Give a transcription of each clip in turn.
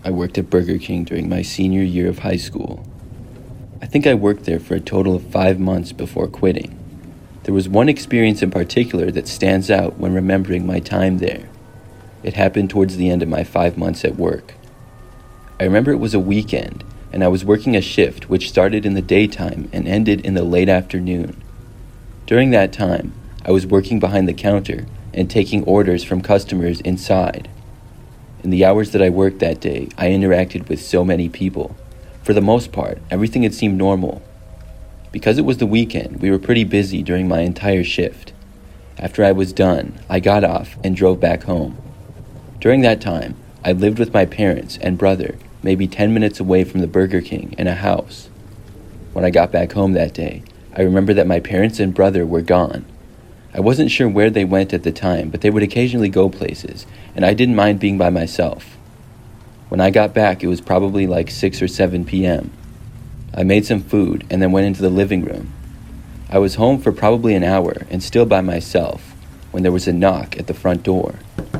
I worked at Burger King during my senior year of high school. I think I worked there for a total of 5 months before quitting. There was one experience in particular that stands out when remembering my time there. It happened towards the end of my 5 months at work. I remember it was a weekend, and I was working a shift which started in the daytime and ended in the late afternoon. During that time, I was working behind the counter and taking orders from customers inside. In the hours that I worked that day, I interacted with so many people. For the most part, everything had seemed normal. Because it was the weekend, we were pretty busy during my entire shift. After I was done, I got off and drove back home. During that time, I lived with my parents and brother, maybe 10 minutes away from the Burger King in a house. When I got back home that day, I remember that my parents and brother were gone. I wasn't sure where they went at the time, but they would occasionally go places, and I didn't mind being by myself. When I got back, it was probably like 6 or 7 p.m. I made some food and then went into the living room. I was home for probably an hour and still by myself when there was a knock at the front door.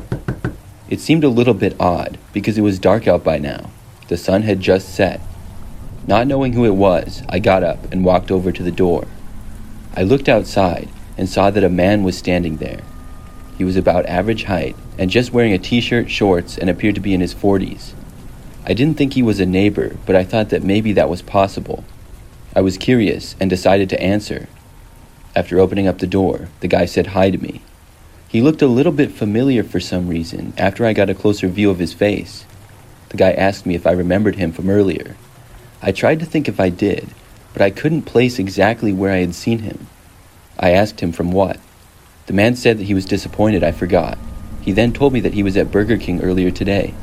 It seemed a little bit odd because it was dark out by now. The sun had just set. Not knowing who it was, I got up and walked over to the door. I looked outside and saw that a man was standing there. He was about average height and just wearing a t-shirt, shorts, and appeared to be in his 40s. I didn't think he was a neighbor, but I thought that maybe that was possible. I was curious and decided to answer. After opening up the door, the guy said hi to me. He looked a little bit familiar for some reason after I got a closer view of his face. The guy asked me if I remembered him from earlier. I tried to think if I did, but I couldn't place exactly where I had seen him. I asked him from what. The man said that he was disappointed I forgot. He then told me that he was at Burger King earlier today.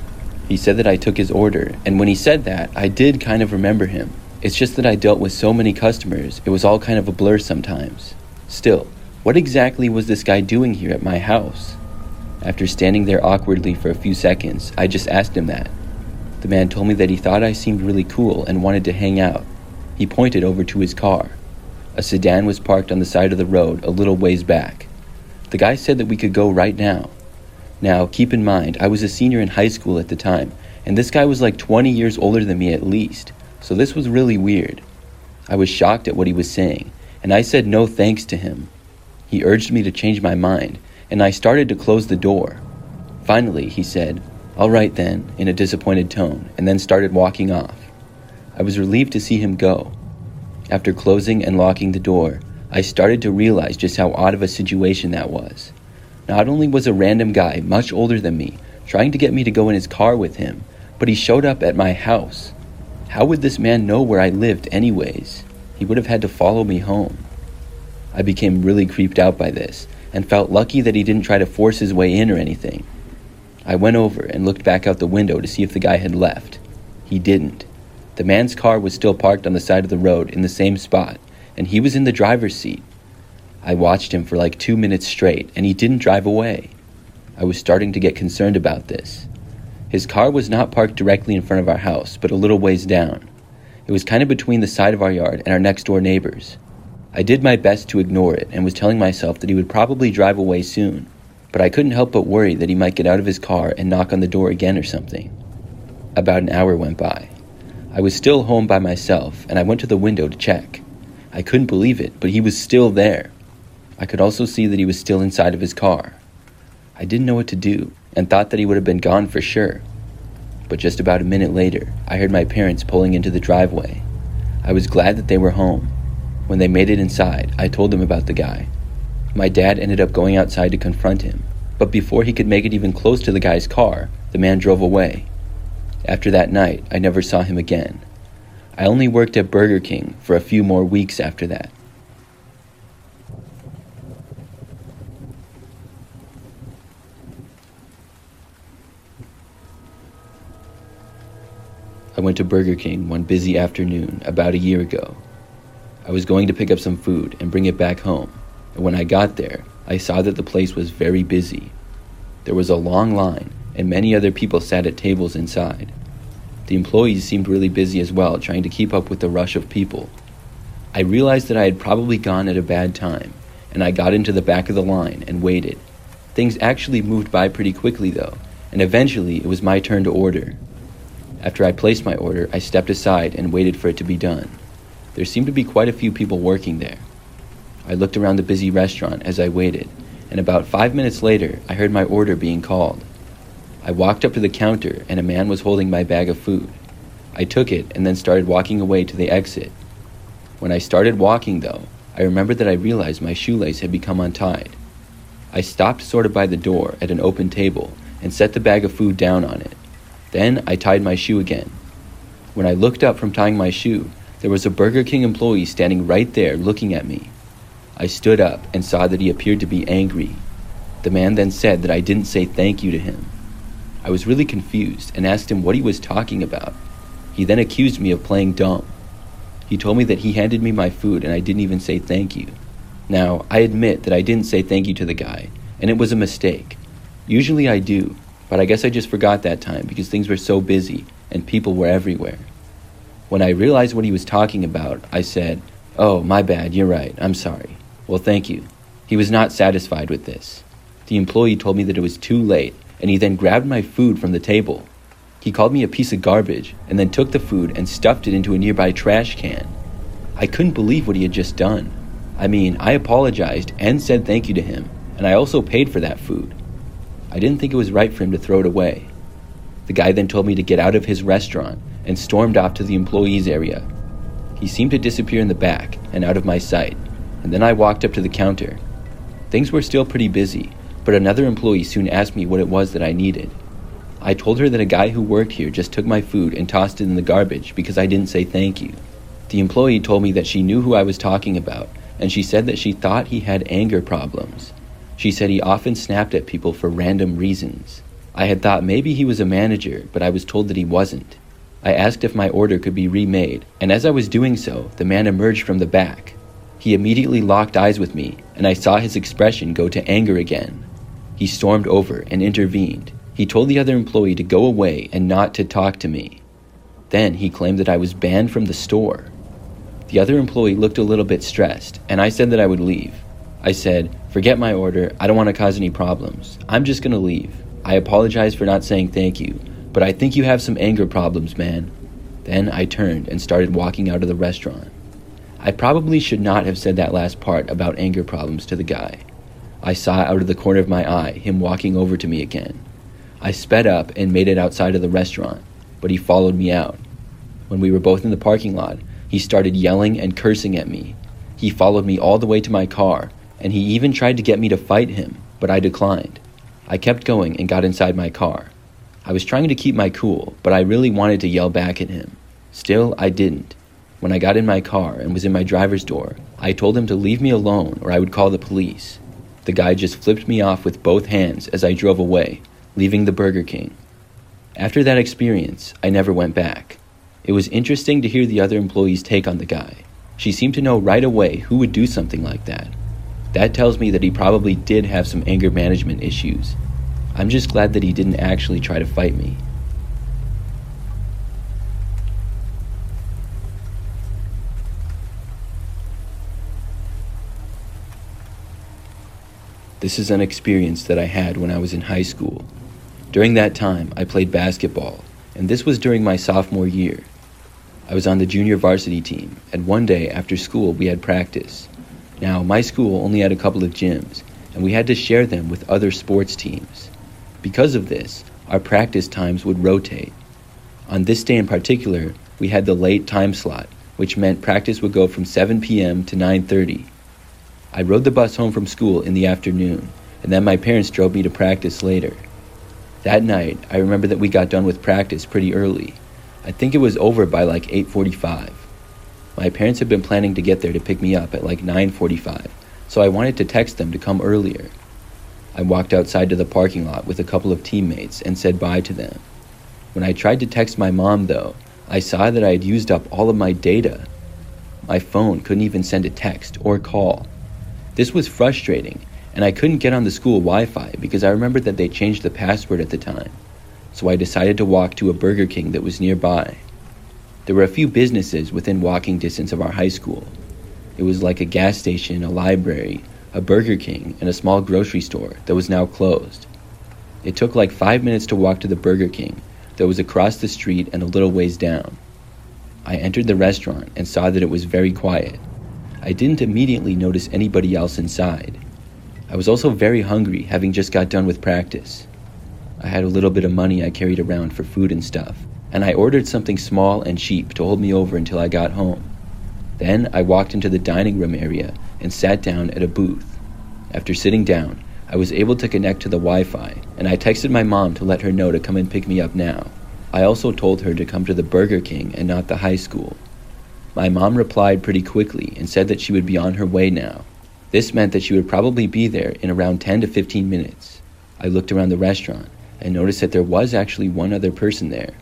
He said that I took his order, and when he said that, I did kind of remember him. It's just that I dealt with so many customers, it was all kind of a blur sometimes. Still, what exactly was this guy doing here at my house? After standing there awkwardly for a few seconds, I just asked him that. The man told me that he thought I seemed really cool and wanted to hang out. He pointed over to his car. A sedan was parked on the side of the road a little ways back. The guy said that we could go right now. Now, keep in mind, I was a senior in high school at the time, and this guy was like 20 years older than me at least, so this was really weird. I was shocked at what he was saying, and I said no thanks to him. He urged me to change my mind, and I started to close the door. Finally, he said, "All right then," in a disappointed tone, and then started walking off. I was relieved to see him go. After closing and locking the door, I started to realize just how odd of a situation that was. Not only was a random guy much older than me trying to get me to go in his car with him, but he showed up at my house. How would this man know where I lived anyways? He would have had to follow me home. I became really creeped out by this and felt lucky that he didn't try to force his way in or anything. I went over and looked back out the window to see if the guy had left. He didn't. The man's car was still parked on the side of the road in the same spot, and he was in the driver's seat. I watched him for like 2 minutes straight, and he didn't drive away. I was starting to get concerned about this. His car was not parked directly in front of our house, but a little ways down. It was kind of between the side of our yard and our next-door neighbors. I did my best to ignore it and was telling myself that he would probably drive away soon, but I couldn't help but worry that he might get out of his car and knock on the door again or something. About an hour went by. I was still home by myself, and I went to the window to check. I couldn't believe it, but he was still there. I could also see that he was still inside of his car. I didn't know what to do, and thought that he would have been gone for sure. But just about a minute later, I heard my parents pulling into the driveway. I was glad that they were home. When they made it inside, I told them about the guy. My dad ended up going outside to confront him, but before he could make it even close to the guy's car, the man drove away. After that night, I never saw him again. I only worked at Burger King for a few more weeks after that. I went to Burger King one busy afternoon about a year ago. I was going to pick up some food and bring it back home, and when I got there, I saw that the place was very busy. There was a long line, and many other people sat at tables inside. The employees seemed really busy as well, trying to keep up with the rush of people. I realized that I had probably gone at a bad time, and I got into the back of the line and waited. Things actually moved by pretty quickly though, and eventually it was my turn to order. After I placed my order, I stepped aside and waited for it to be done. There seemed to be quite a few people working there. I looked around the busy restaurant as I waited, and about 5 minutes later, I heard my order being called. I walked up to the counter, and a man was holding my bag of food. I took it and then started walking away to the exit. When I started walking, though, I remembered that I realized my shoelace had become untied. I stopped sort of by the door at an open table and set the bag of food down on it. Then I tied my shoe again. When I looked up from tying my shoe, there was a Burger King employee standing right there looking at me. I stood up and saw that he appeared to be angry. The man then said that I didn't say thank you to him. I was really confused and asked him what he was talking about. He then accused me of playing dumb. He told me that he handed me my food and I didn't even say thank you. Now, I admit that I didn't say thank you to the guy, and it was a mistake. Usually I do, but I guess I just forgot that time because things were so busy and people were everywhere. When I realized what he was talking about, I said, "Oh, my bad, you're right, I'm sorry. Well, thank you." He was not satisfied with this. The employee told me that it was too late, and he then grabbed my food from the table. He called me a piece of garbage, and then took the food and stuffed it into a nearby trash can. I couldn't believe what he had just done. I mean, I apologized and said thank you to him, and I also paid for that food. I didn't think it was right for him to throw it away. The guy then told me to get out of his restaurant and stormed off to the employees area. He seemed to disappear in the back and out of my sight, and then I walked up to the counter. Things were still pretty busy, but another employee soon asked me what it was that I needed. I told her that a guy who worked here just took my food and tossed it in the garbage because I didn't say thank you. The employee told me that she knew who I was talking about, and she said that she thought he had anger problems. She said he often snapped at people for random reasons. I had thought maybe he was a manager, but I was told that he wasn't. I asked if my order could be remade, and as I was doing so, the man emerged from the back. He immediately locked eyes with me, and I saw his expression go to anger again. He stormed over and intervened. He told the other employee to go away and not to talk to me. Then he claimed that I was banned from the store. The other employee looked a little bit stressed, and I said that I would leave. I said, "Forget my order, I don't want to cause any problems. I'm just going to leave. I apologize for not saying thank you, but I think you have some anger problems, man." Then I turned and started walking out of the restaurant. I probably should not have said that last part about anger problems to the guy. I saw out of the corner of my eye him walking over to me again. I sped up and made it outside of the restaurant, but he followed me out. When we were both in the parking lot, he started yelling and cursing at me. He followed me all the way to my car, and he even tried to get me to fight him, but I declined. I kept going and got inside my car. I was trying to keep my cool, but I really wanted to yell back at him. Still, I didn't. When I got in my car and was in my driver's door, I told him to leave me alone or I would call the police. The guy just flipped me off with both hands as I drove away, leaving the Burger King. After that experience, I never went back. It was interesting to hear the other employee's take on the guy. She seemed to know right away who would do something like that. That tells me that he probably did have some anger management issues. I'm just glad that he didn't actually try to fight me. This is an experience that I had when I was in high school. During that time, I played basketball, and this was during my sophomore year. I was on the junior varsity team, and one day after school we had practice. Now, my school only had a couple of gyms, and we had to share them with other sports teams. Because of this, our practice times would rotate. On this day in particular, we had the late time slot, which meant practice would go from 7 p.m. to 9:30. I rode the bus home from school in the afternoon, and then my parents drove me to practice later. That night, I remember that we got done with practice pretty early. I think it was over by like 8:45. My parents had been planning to get there to pick me up at like 9:45, so I wanted to text them to come earlier. I walked outside to the parking lot with a couple of teammates and said bye to them. When I tried to text my mom, though, I saw that I had used up all of my data. My phone couldn't even send a text or call. This was frustrating, and I couldn't get on the school Wi-Fi because I remembered that they changed the password at the time. So I decided to walk to a Burger King that was nearby. There were a few businesses within walking distance of our high school. It was like a gas station, a library, a Burger King, and a small grocery store that was now closed. It took like 5 minutes to walk to the Burger King, that was across the street and a little ways down. I entered the restaurant and saw that it was very quiet. I didn't immediately notice anybody else inside. I was also very hungry, having just got done with practice. I had a little bit of money I carried around for food and stuff, and I ordered something small and cheap to hold me over until I got home. Then I walked into the dining room area and sat down at a booth. After sitting down, I was able to connect to the Wi-Fi, and I texted my mom to let her know to come and pick me up now. I also told her to come to the Burger King and not the high school. My mom replied pretty quickly and said that she would be on her way now. This meant that she would probably be there in around 10 to 15 minutes. I looked around the restaurant and noticed that there was actually one other person there.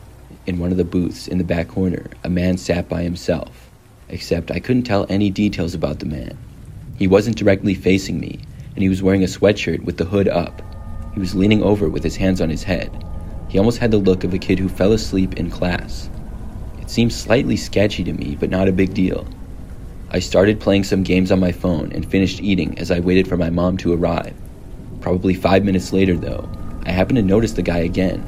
In one of the booths in the back corner, a man sat by himself, except I couldn't tell any details about the man. He wasn't directly facing me, and he was wearing a sweatshirt with the hood up. He was leaning over with his hands on his head. He almost had the look of a kid who fell asleep in class. It seemed slightly sketchy to me, but not a big deal. I started playing some games on my phone and finished eating as I waited for my mom to arrive. Probably 5 minutes later, though, I happened to notice the guy again.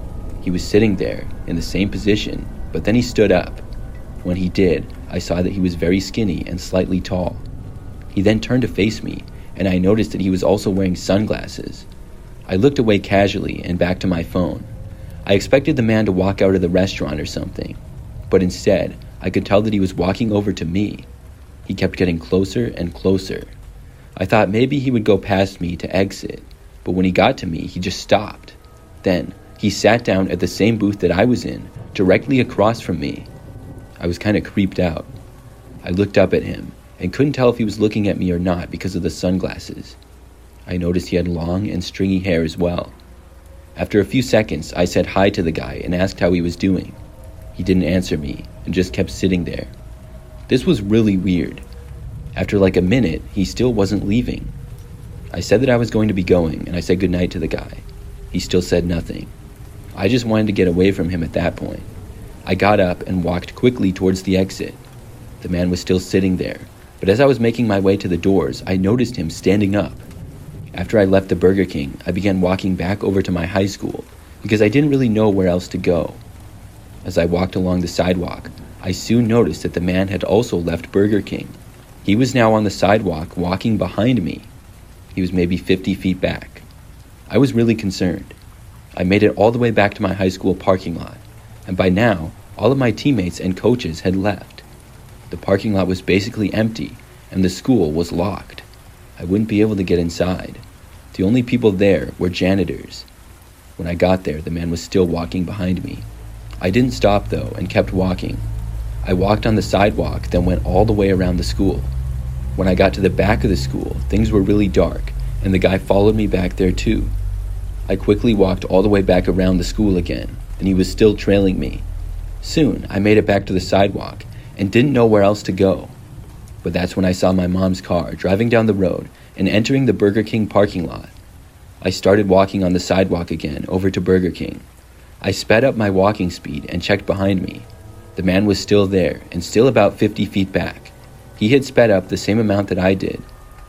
He was sitting there in the same position, but then he stood up. When he did, I saw that he was very skinny and slightly tall. He then turned to face me, and I noticed that he was also wearing sunglasses. I looked away casually and back to my phone. I expected the man to walk out of the restaurant or something, but instead, I could tell that he was walking over to me. He kept getting closer and closer. I thought maybe he would go past me to exit, but when he got to me, he just stopped. Then, he sat down at the same booth that I was in, directly across from me. I was kind of creeped out. I looked up at him and couldn't tell if he was looking at me or not because of the sunglasses. I noticed he had long and stringy hair as well. After a few seconds, I said hi to the guy and asked how he was doing. He didn't answer me and just kept sitting there. This was really weird. After like a minute, he still wasn't leaving. I said that I was going to be going, and I said goodnight to the guy. He still said nothing. I just wanted to get away from him at that point. I got up and walked quickly towards the exit. The man was still sitting there, but as I was making my way to the doors, I noticed him standing up. After I left the Burger King, I began walking back over to my high school because I didn't really know where else to go. As I walked along the sidewalk, I soon noticed that the man had also left Burger King. He was now on the sidewalk walking behind me. He was maybe 50 feet back. I was really concerned. I made it all the way back to my high school parking lot, and by now, all of my teammates and coaches had left. The parking lot was basically empty, and the school was locked. I wouldn't be able to get inside. The only people there were janitors. When I got there, the man was still walking behind me. I didn't stop, though, and kept walking. I walked on the sidewalk, then went all the way around the school. When I got to the back of the school, things were really dark, and the guy followed me back there too. I quickly walked all the way back around the school again, and he was still trailing me. Soon, I made it back to the sidewalk, and didn't know where else to go. But that's when I saw my mom's car driving down the road and entering the Burger King parking lot. I started walking on the sidewalk again over to Burger King. I sped up my walking speed and checked behind me. The man was still there and still about 50 feet back. He had sped up the same amount that I did.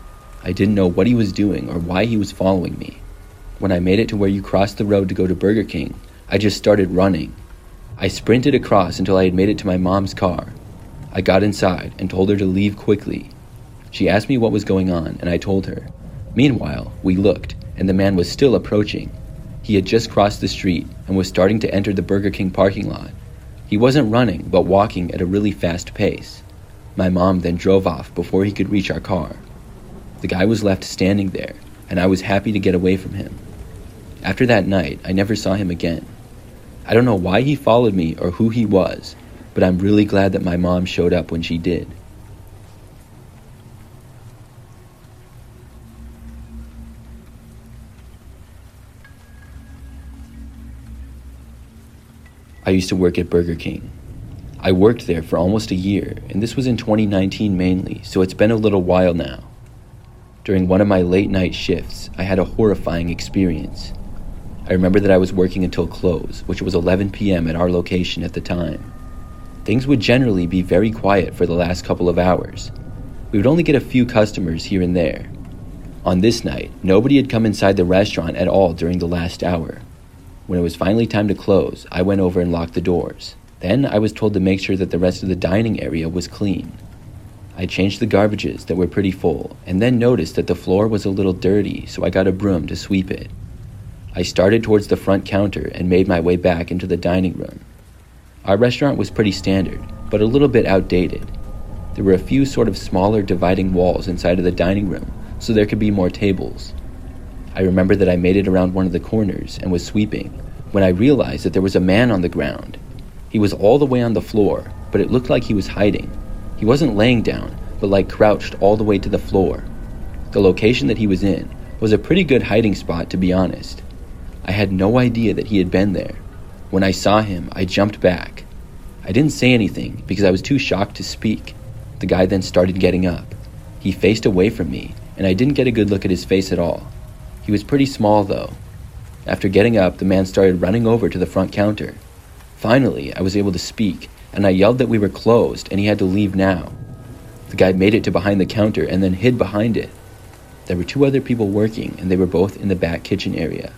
I didn't know what he was doing or why he was following me. When I made it to where you crossed the road to go to Burger King, I just started running. I sprinted across until I had made it to my mom's car. I got inside and told her to leave quickly. She asked me what was going on, and I told her. Meanwhile, we looked, and the man was still approaching. He had just crossed the street and was starting to enter the Burger King parking lot. He wasn't running, but walking at a really fast pace. My mom then drove off before he could reach our car. The guy was left standing there, and I was happy to get away from him. After that night, I never saw him again. I don't know why he followed me or who he was, but I'm really glad that my mom showed up when she did. I used to work at Burger King. I worked there for almost a year, and this was in 2019 mainly, so it's been a little while now. During one of my late night shifts, I had a horrifying experience. I remember that I was working until close, which was 11 p.m. at our location at the time. Things would generally be very quiet for the last couple of hours. We would only get a few customers here and there. On this night, nobody had come inside the restaurant at all during the last hour. When it was finally time to close, I went over and locked the doors. Then I was told to make sure that the rest of the dining area was clean. I changed the garbages that were pretty full, and then noticed that the floor was a little dirty, so I got a broom to sweep it. I started towards the front counter and made my way back into the dining room. Our restaurant was pretty standard, but a little bit outdated. There were a few sort of smaller dividing walls inside of the dining room, so there could be more tables. I remember that I made it around one of the corners and was sweeping, when I realized that there was a man on the ground. He was all the way on the floor, but it looked like he was hiding. He wasn't laying down, but like crouched all the way to the floor. The location that he was in was a pretty good hiding spot, to be honest. I had no idea that he had been there. When I saw him, I jumped back. I didn't say anything because I was too shocked to speak. The guy then started getting up. He faced away from me, and I didn't get a good look at his face at all. He was pretty small, though. After getting up, the man started running over to the front counter. Finally, I was able to speak, and I yelled that we were closed and he had to leave now. The guy made it to behind the counter and then hid behind it. There were 2 other people working, and they were both in the back kitchen area.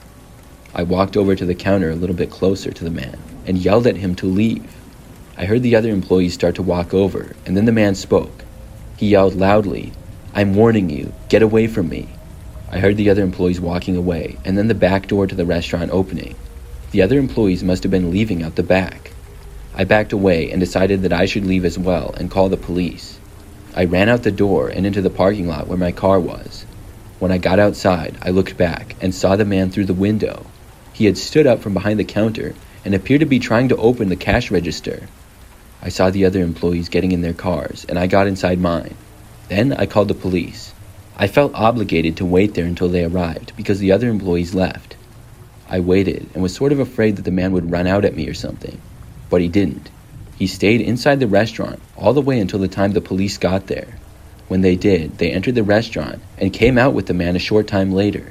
I walked over to the counter a little bit closer to the man and yelled at him to leave. I heard the other employees start to walk over, and then the man spoke. He yelled loudly, "I'm warning you, get away from me." I heard the other employees walking away, and then the back door to the restaurant opening. The other employees must have been leaving out the back. I backed away and decided that I should leave as well and call the police. I ran out the door and into the parking lot where my car was. When I got outside, I looked back and saw the man through the window. He had stood up from behind the counter and appeared to be trying to open the cash register. I saw the other employees getting in their cars, and I got inside mine. Then I called the police. I felt obligated to wait there until they arrived because the other employees left. I waited and was sort of afraid that the man would run out at me or something, but he didn't. He stayed inside the restaurant all the way until the time the police got there. When they did, they entered the restaurant and came out with the man a short time later.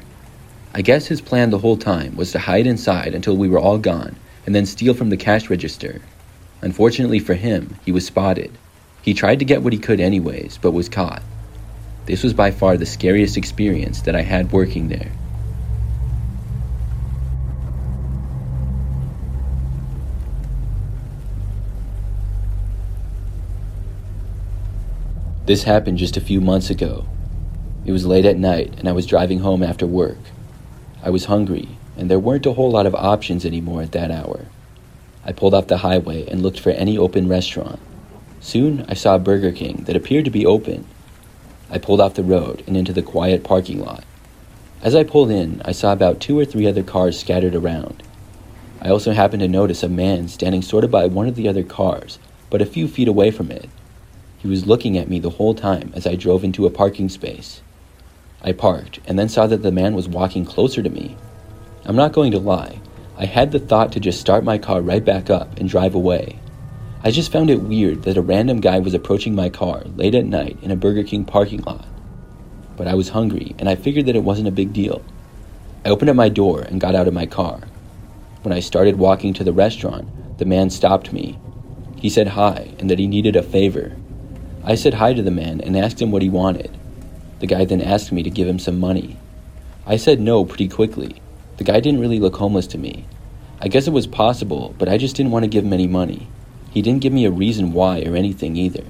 I guess his plan the whole time was to hide inside until we were all gone and then steal from the cash register. Unfortunately for him, he was spotted. He tried to get what he could anyways, but was caught. This was by far the scariest experience that I had working there. This happened just a few months ago. It was late at night and I was driving home after work. I was hungry and there weren't a whole lot of options anymore at that hour. I pulled off the highway and looked for any open restaurant. Soon I saw a Burger King that appeared to be open. I pulled off the road and into the quiet parking lot. As I pulled in, I saw about 2 or 3 other cars scattered around. I also happened to notice a man standing sort of by one of the other cars, but a few feet away from it. He was looking at me the whole time as I drove into a parking space. I parked and then saw that the man was walking closer to me. I'm not going to lie, I had the thought to just start my car right back up and drive away. I just found it weird that a random guy was approaching my car late at night in a Burger King parking lot. But I was hungry and I figured that it wasn't a big deal. I opened up my door and got out of my car. When I started walking to the restaurant, the man stopped me. He said hi and that he needed a favor. I said hi to the man and asked him what he wanted. The guy then asked me to give him some money. I said no pretty quickly. The guy didn't really look homeless to me. I guess it was possible, but I just didn't want to give him any money. He didn't give me a reason why or anything either.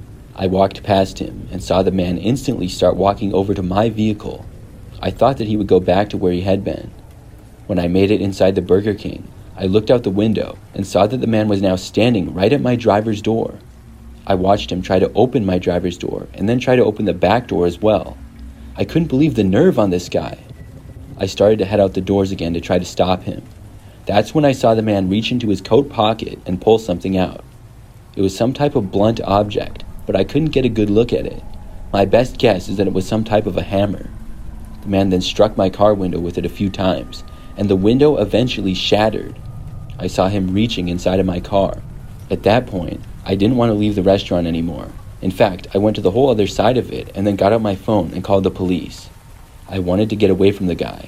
I walked past him and saw the man instantly start walking over to my vehicle. I thought that he would go back to where he had been. When I made it inside the Burger King, I looked out the window and saw that the man was now standing right at my driver's door. I watched him try to open my driver's door and then try to open the back door as well. I couldn't believe the nerve on this guy. I started to head out the doors again to try to stop him. That's when I saw the man reach into his coat pocket and pull something out. It was some type of blunt object, but I couldn't get a good look at it. My best guess is that it was some type of a hammer. The man then struck my car window with it a few times, and the window eventually shattered. I saw him reaching inside of my car. At that point, I didn't want to leave the restaurant anymore. In fact, I went to the whole other side of it and then got out my phone and called the police. I wanted to get away from the guy.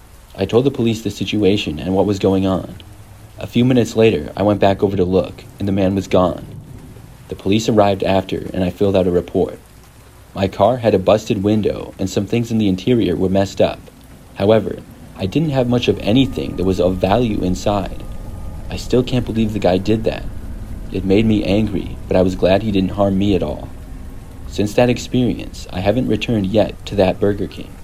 I told the police the situation and what was going on. A few minutes later, I went back over to look, and the man was gone. The police arrived after, and I filled out a report. My car had a busted window, and some things in the interior were messed up. However, I didn't have much of anything that was of value inside. I still can't believe the guy did that. It made me angry, but I was glad he didn't harm me at all. Since that experience, I haven't returned yet to that Burger King.